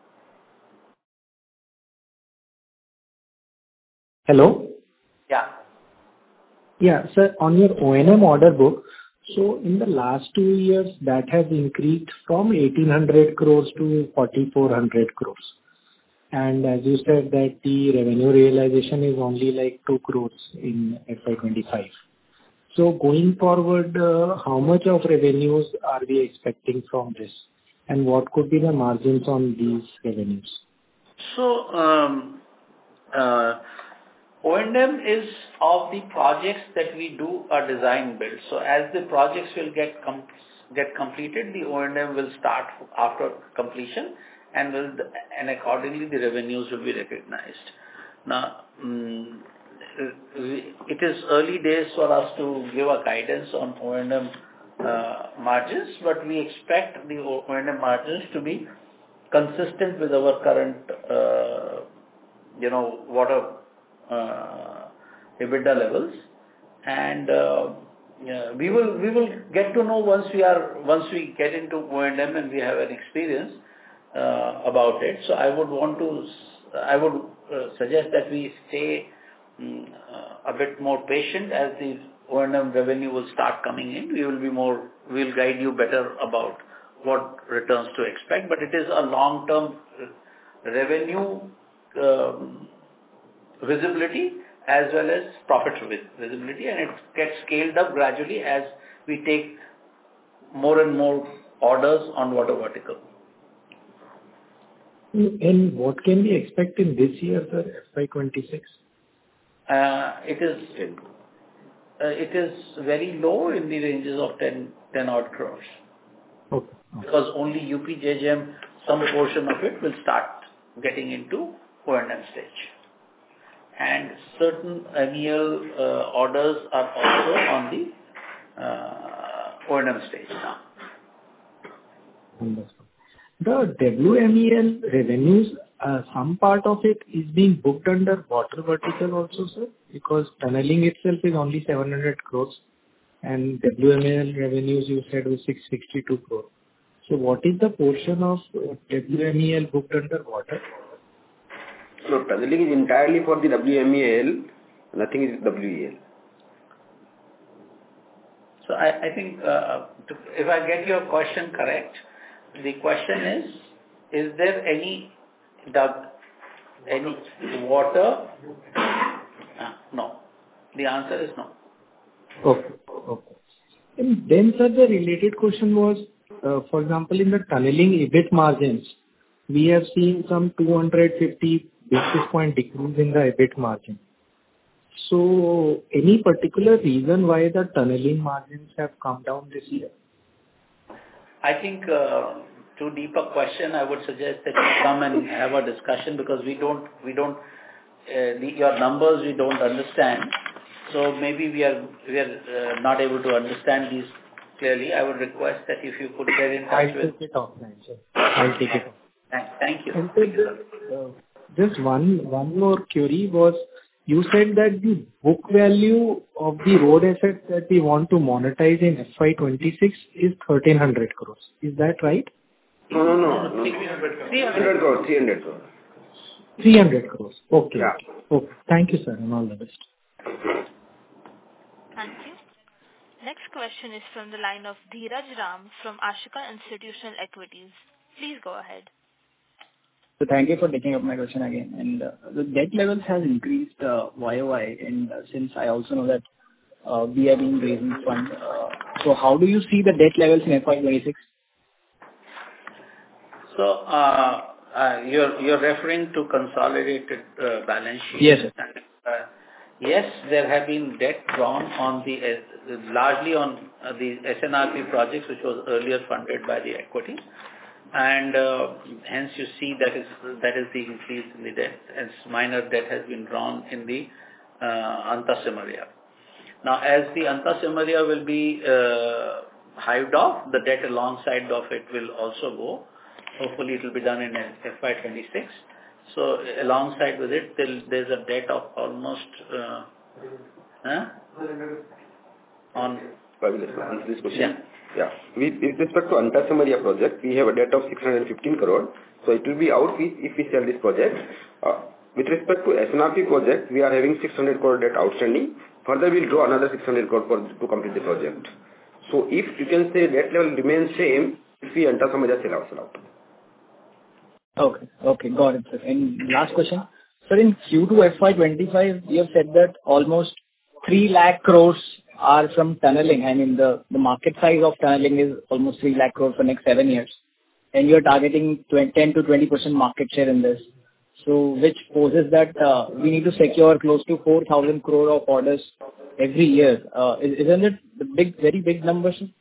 Hello? Yeah. Yeah, sir, on your O and M order book, so in the last two years, that has increased from eighteen hundred crores to forty-four hundred crores. And as you said, that the revenue realization is only like two crores in F Y twenty-five. So going forward, uh, how much of revenues are we expecting from this? And what could be the margins on these revenues? So, um, uh, O and M is of the projects that we do a design build. So as the projects will get com- get completed, the O and M will start after completion, and will and accordingly the revenues will be recognized. Now, um, it is early days for us to give a guidance on O and M uh, margins, but we expect the O and M margins to be consistent with our current, uh, you know, water uh, EBITDA levels, and uh, yeah, we will we will get to know once we are once we get into O and M and we have an experience uh, about it. So I would want to I would uh, suggest that we stay um, uh, a bit more patient as the O and M revenue will start coming in. We will be more we will guide you better about what returns to expect. But it is a long term revenue um, visibility as well as profit visibility, and it gets scaled up gradually as we take more and more orders on water vertical. And what can we expect in this year, sir, F Y twenty-six? Uh, it is uh, it is very low in the ranges of ten, ten odd crores. Okay. Because only U P J J M, some portion of it will start getting into O and M stage. And certain M E L uh, orders are also on the uh, O and M stage now. Understood. The W M E L revenues, uh, some part of it is being booked under water vertical also, sir, because tunneling itself is only seven hundred crores, and W M E L revenues you said was six hundred sixty-two crores. So what is the portion of uh, W M E L booked under water? So tunneling is entirely for the W M E L, nothing is W E L. So I, I think uh, to, if I get your question correct, the question is, is there any the, any water? Uh, no. The answer is no. Okay. Okay. And then, sir, the related question was, uh, for example, in the tunneling EBIT margins, we have seen some two hundred fifty basis point decrease in the EBIT margin. So any particular reason why the tunneling margins have come down this year? I think uh, to deeper question, I would suggest that you come and have a discussion, because we don't, we don't, uh, the, your numbers we don't understand. So maybe we are, we are uh, not able to understand these clearly. I would request that if you could get in touch I'll with... take it offline, sir. I'll take it offline. Thank, thank you. And so just, uh, just one, one more query was, you said that the book value of the road assets that we want to monetize in F Y twenty-six is thirteen hundred crores. Is that right? No, no, no. no. three hundred crores. three hundred crores. three hundred crores. Okay. Yeah. Okay. Thank you, sir, and all the best. Thank you. Next question is from the line of Dheeraj Ram from Ashika Institutional Equities. Please go ahead. So thank you for taking up my question again. And uh, the debt levels has increased uh, Y O Y, and uh, since I also know that uh, we have been raising funds, uh, so how do you see the debt levels in F Y twenty-six? So uh, uh, you're you're referring to consolidated uh, balance sheet. Yes, sir. Uh, yes, there have been debt drawn on the uh, largely on uh, the S N R P projects, which was earlier funded by the equity. And uh, hence you see that is that is the increase in the debt, as minor debt has been drawn in the uh, Antasemaria. Now, as the Antasemaria will be uh, hived off, the debt alongside of it will also go. hopefully it will be done in F Y twenty-six. So alongside with it, there's a debt of almost uh, huh? on. I will answer this question. Yeah. Yeah. With with respect to Anta Samaria project, we have a debt of six hundred fifteen crore. So it will be out if if we sell this project. Uh, With respect to S N R P project, we are having six hundred crore debt outstanding. Further, we'll draw another six hundred crore for to complete the project. So if you can say debt level remains same, if we Anta Samaria sell out, sell out. Okay. Okay, got it, sir. And last question. Sir, in Q two F Y twenty-five, you have said that almost three lakh crores are from tunneling. I mean, the the market size of tunneling is almost three lakh crores for next seven years, and you're targeting ten to twenty percent market share in this. So which poses that uh, we need to secure close to four thousand crore of orders every year. Uh, is- Isn't it the big, very big number, sir?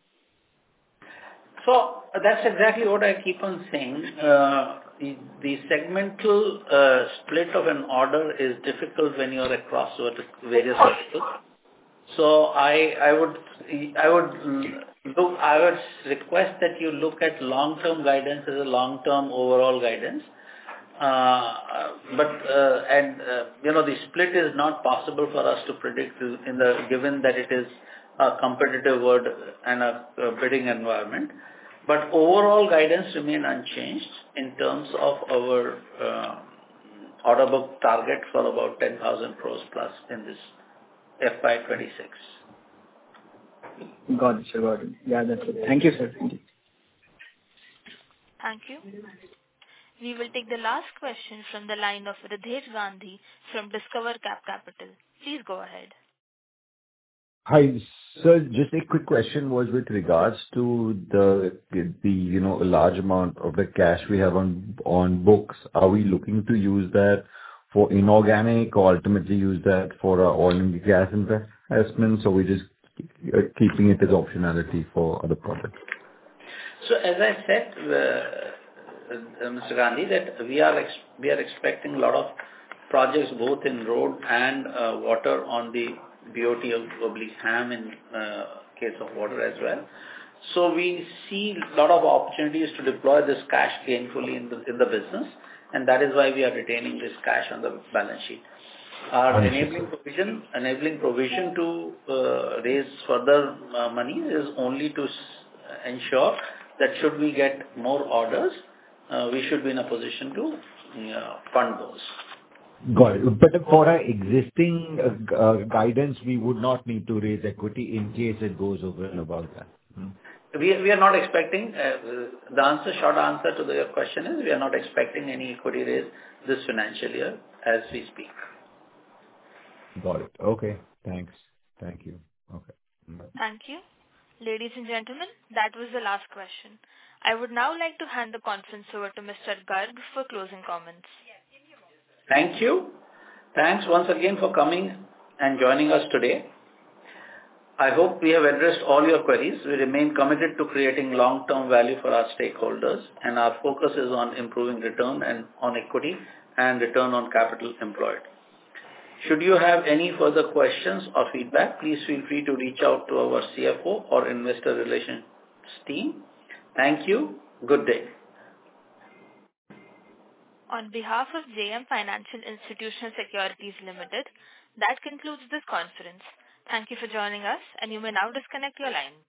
So that's exactly what I keep on saying. Uh, The the segmental uh, split of an order is difficult when you're across vertic- various verticals. So I I would I would look I would request that you look at long-term guidance as a long-term overall guidance. Uh, But uh, and uh, you know the split is not possible for us to predict in the given that it is a competitive world and a, a bidding environment. But overall guidance remain unchanged in terms of our uh, order book target for about ten thousand crores plus in this F Y twenty-six. Got it, sir. Got it. Yeah, that's it. Thank you, sir. Thank you. Thank you. We will take the last question from the line of Ridhesh Gandhi from Discover Cap Capital. Please go ahead. Hi, sir. Just a quick question was with regards to the, the you know, a large amount of the cash we have on on books. Are we looking to use that for inorganic or ultimately use that for our oil and gas investments, or we just keeping it as optionality for other projects? So as I said, uh, uh, Mister Gandhi, that we are ex- we are expecting a lot of projects both in road and uh, water on the B O T oblique HAM in uh, case of water as well. So we see a lot of opportunities to deploy this cash gainfully in the in the business, and that is why we are retaining this cash on the balance sheet. Our enabling provision, enabling provision to uh, raise further uh, money is only to s- ensure that should we get more orders, uh, we should be in a position to uh, fund those. Got it. But for our existing uh, uh, guidance, we would not need to raise equity in case it goes over and above that. Hmm. We we are not expecting, uh, the answer, short answer to the question is we are not expecting any equity raise this financial year as we speak. Got it. Okay. Thanks. Thank you. Okay. Bye. Thank you. Ladies and gentlemen, that was the last question. I would now like to hand the conference over to Mister Garg for closing comments. Thank you. Thanks once again for coming and joining us today. I hope we have addressed all your queries. We remain committed to creating long-term value for our stakeholders, and our focus is on improving return and on equity and return on capital employed. Should you have any further questions or feedback, please feel free to reach out to our C F O or investor relations team. Thank you. Good day. On behalf of J M Financial Institutional Securities Limited, that concludes this conference. Thank you for joining us, and you may now disconnect your line.